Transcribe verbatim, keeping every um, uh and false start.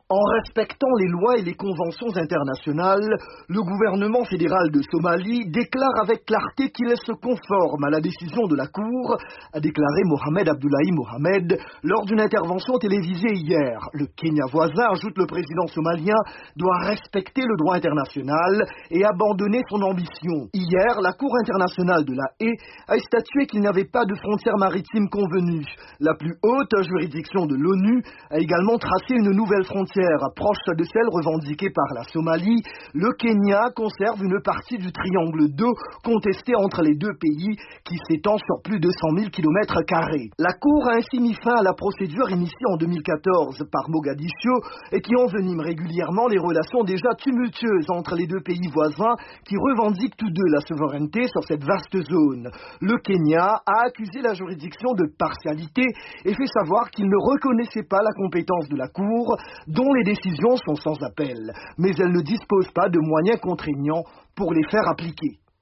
En respectant les lois et les conventions internationales, le gouvernement fédéral de Somalie déclare avec clarté qu'il se conforme à la décision de la Cour, a déclaré Mohamed Abdullahi Mohamed lors d'une intervention télévisée hier. Le Kenya voisin, ajoute le président somalien, doit respecter le droit international et abandonner son ambition. Hier, la Cour internationale de la Haye a statué qu'il n'y avait pas de frontière maritime convenue. La plus haute juridiction de l'ONU a également tracé une nouvelle frontière proche de celle revendiquée par la Somalie. Le Kenya conserve une partie du triangle d'eau contesté entre les deux pays qui s'étend sur plus de cent mille kilomètres carrés. La Cour a ainsi mis fin à la procédure initiée en deux mille quatorze par Mogadiscio et qui envenime régulièrement les relations déjà tumultueuses entre les deux pays voisins qui revendiquent tous deux la souveraineté sur cette vaste zone. Le Kenya a accusé la juridiction de partialité et fait savoir qu'il ne reconnaissait pas la compétence de la Cour, dont les décisions sont sans appel, mais elles ne disposent pas de moyens contraignants pour les faire appliquer.